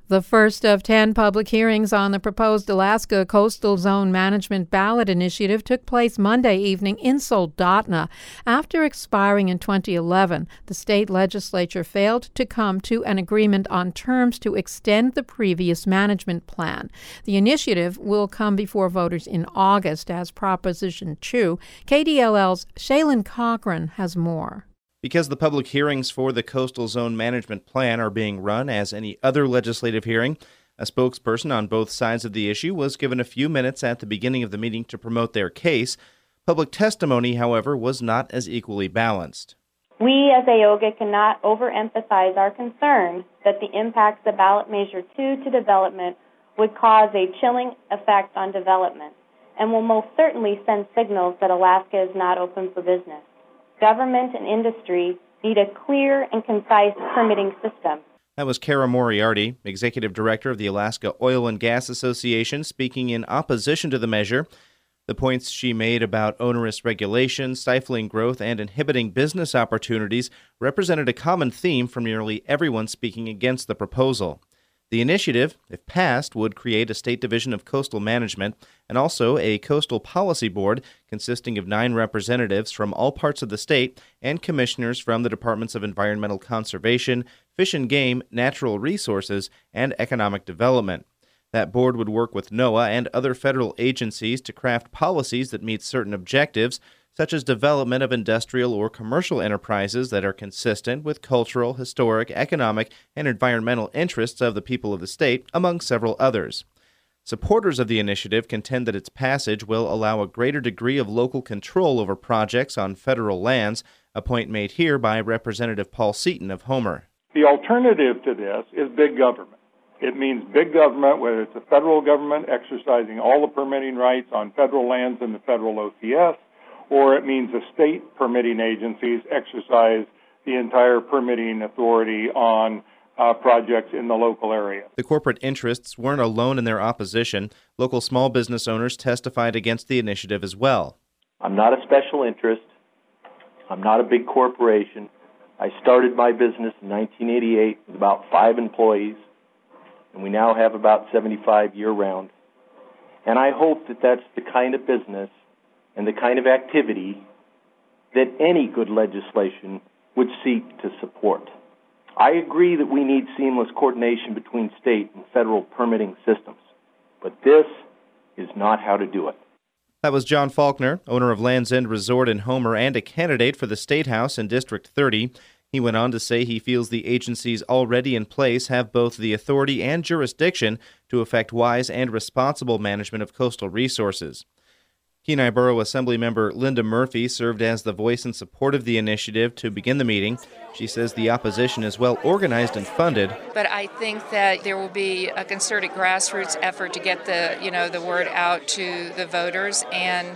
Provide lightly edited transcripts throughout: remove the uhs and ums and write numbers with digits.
The first of 10 public hearings on the proposed Alaska Coastal Zone Management Ballot Initiative took place Monday evening in Soldotna. After expiring in 2011, the state legislature failed to come to an agreement on terms to extend the previous management plan. The initiative will come before voters in August as Proposition 2. KDLL's Shaylin Cochran has more. Because the public hearings for the Coastal Zone Management Plan are being run as any other legislative hearing, a spokesperson on both sides of the issue was given a few minutes at the beginning of the meeting to promote their case. Public testimony, however, was not as equally balanced. We as AOGA cannot overemphasize our concern that the impacts of Ballot Measure 2 to development would cause a chilling effect on development and will most certainly send signals that Alaska is not open for business. Government and industry need a clear and concise permitting system. That was Kara Moriarty, Executive Director of the Alaska Oil and Gas Association, speaking in opposition to the measure. The points she made about onerous regulations, stifling growth, and inhibiting business opportunities represented a common theme from nearly everyone speaking against the proposal. The initiative, if passed, would create a state division of coastal management and also a coastal policy board consisting of 9 representatives from all parts of the state and commissioners from the Departments of Environmental Conservation, Fish and Game, Natural Resources, and Economic Development. That board would work with NOAA and other federal agencies to craft policies that meet certain objectives, such as development of industrial or commercial enterprises that are consistent with cultural, historic, economic, and environmental interests of the people of the state, among several others. Supporters of the initiative contend that its passage will allow a greater degree of local control over projects on federal lands, a point made here by Representative Paul Seaton of Homer. The alternative to this is big government. It means big government, whether it's the federal government exercising all the permitting rights on federal lands in the federal OCS, or it means the state permitting agencies exercise the entire permitting authority on projects in the local area. The corporate interests weren't alone in their opposition. Local small business owners testified against the initiative as well. I'm not a special interest. I'm not a big corporation. I started my business in 1988 with about 5 employees, and we now have about 75 year-round. And I hope that that's the kind of business and the kind of activity that any good legislation would seek to support. I agree that we need seamless coordination between state and federal permitting systems, but this is not how to do it. That was John Faulkner, owner of Land's End Resort in Homer and a candidate for the State House in District 30. He went on to say he feels the agencies already in place have both the authority and jurisdiction to effect wise and responsible management of coastal resources. Kenai Borough Assemblymember Linda Murphy served as the voice in support of the initiative to begin the meeting. She says the opposition is well organized and funded. But I think that there will be a concerted grassroots effort to get the word out to the voters. And,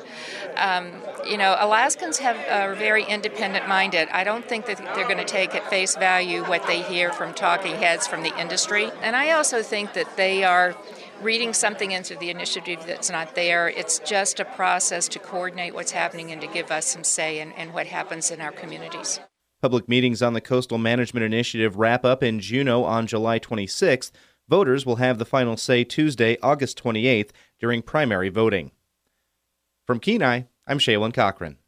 Alaskans are very independent-minded. I don't think that they're going to take at face value what they hear from talking heads from the industry. And I also think that they are reading something into the initiative that's not there. It's just a process to coordinate what's happening and to give us some say in what happens in our communities. Public meetings on the Coastal Management Initiative wrap up in Juneau on July 26th. Voters will have the final say Tuesday, August 28th, during primary voting. From Kenai, I'm Shaylin Cochran.